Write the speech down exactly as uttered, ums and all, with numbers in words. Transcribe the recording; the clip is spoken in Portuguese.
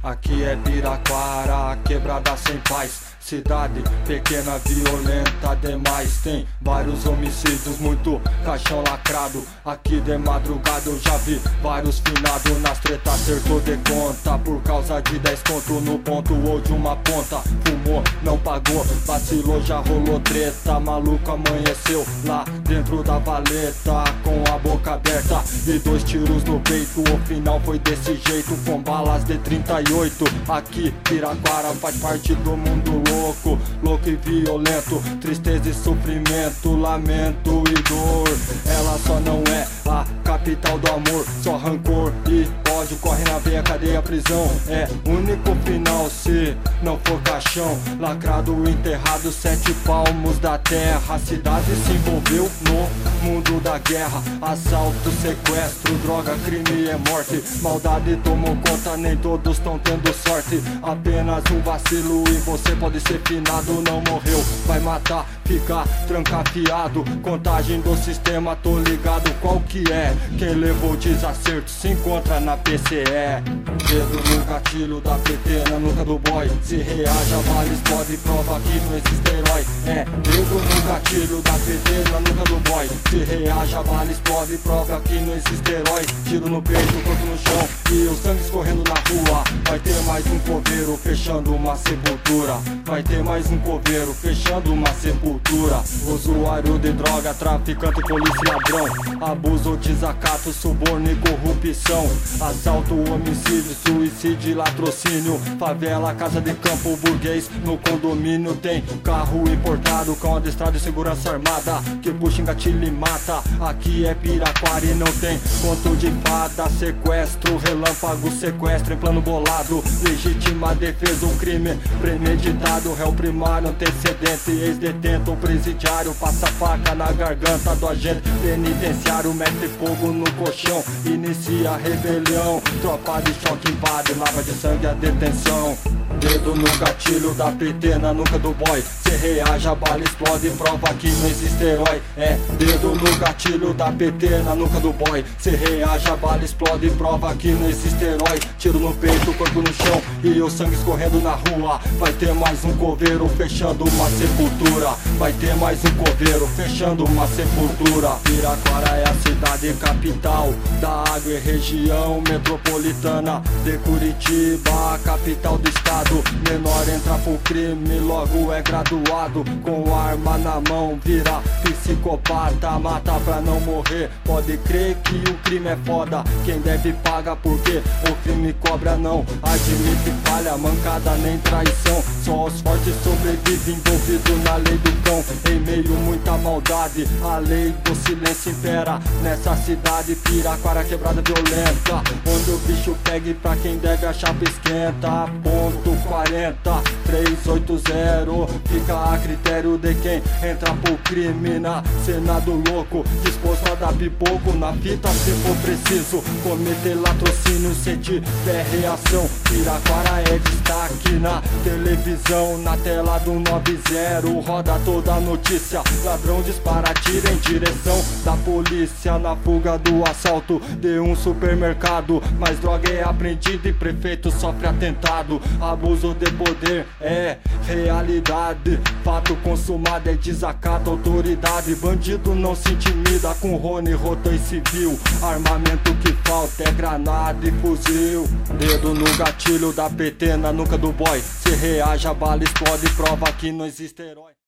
Aqui é Piraquara, quebrada sem paz. Cidade pequena, violenta demais. Tem vários homicídios, muito caixão lacrado. Aqui de madrugada eu já vi vários finados nas treta, acertou de conta por causa de dez conto no ponto ou de uma ponta. Fumou, não pagou, vacilou, já rolou treta. Maluco amanheceu lá dentro da valeta com a boca aberta e dois tiros no peito. O final foi desse jeito, com balas de trinta e oito. Aqui Piraquara faz parte do mundo louco. Louco, louco e violento, tristeza e sofrimento, lamento e dor. Ela só não é a capital do amor, só rancor e ódio corre na veia, cadeia, prisão. É único final se não for caixão. Lacrado, enterrado, sete palmos da terra. A cidade se envolveu no mundo da guerra. Assalto, sequestro, droga, crime é morte. Maldade tomou conta, nem todos estão tendo sorte. Apenas um vacilo e você pode ser finado. Não morreu, vai matar, ficar trancafiado. Contagem do sistema, tô ligado qual que é. Quem levou desacerto se encontra na P C E. Dedo no gatilho da P T na nuca do boy. Se reage a bala, explode, prova que não existe herói. É, dedo no gatilho da P T na nuca do boy. Se reage a bala, explode, prova que não existe herói. Tiro no peito, corpo no chão e o sangue escorrendo na rua. Vai ter mais um coveiro fechando uma sepultura. Vai ter mais um coveiro fechando uma sepultura. Usuário de droga, traficante, polícia e ladrão. Abuso, desacato, suborno e corrupção. Assalto, homicídio, suicídio e latrocínio. Favela, casa de campo, burguês no condomínio. Tem carro importado com adestrado e segurança armada que puxa, engatilha e mata. Aqui é Piraquara e não tem conto de fada. Sequestro, relâmpago, sequestro em plano bolado. Legítima defesa, um crime premeditado. Réu primário, antecedente, ex-detento ou presidiário. Passa faca na garganta do agente penitenciário. Mete fogo no colchão, inicia a rebelião. Tropa de choque invade, lava de sangue a detenção. Dedo no gatilho da P T na nuca do boy. Se reage a bala, explode, prova que não existe herói. É, dedo no gatilho da P T na nuca do boy. Se reage a bala, explode, prova que não existe herói. Tiro no peito, corpo no chão e o sangue escorrendo na rua. Vai ter mais um coveiro fechando uma sepultura. Vai ter mais um coveiro fechando uma sepultura. Piraquara é a cidade capital da água e região metropolitana de Curitiba, capital do estado. Menor entra pro crime, logo é graduado. Com arma na mão, vira psicopata. Mata pra não morrer, pode crer que o crime é foda. Quem deve paga porque o crime cobra não. Admite falha, mancada nem traição. Só os fortes sobrevivem envolvido na lei do cão. Em meio muita maldade, a lei do silêncio impera nessa cidade. Piraquara, quebrada violenta, onde o bicho pega e pra quem deve a chapa esquenta. Ponto quarenta, trezentos e oitenta, fica a critério de quem entra pro crime na cena do louco. Disposto a dar pipoco na fita se for preciso. Cometer latrocínio se tiver reação. Piraquara é destaque na televisão, na tela do nove zero. Roda toda a notícia, ladrão dispara, tira em direção da polícia. Na fuga do assalto de um supermercado, mas droga é apreendida e prefeito sofre atentado. Abuso de poder é realidade, fato consumado é desacato, autoridade. Bandido não se intimida com Rony, rotão e civil. Armamento que falta é granada e fuzil. Dedo no gatilho da P T na nuca do boy. Se reage a bala, explode, prova que não existe herói.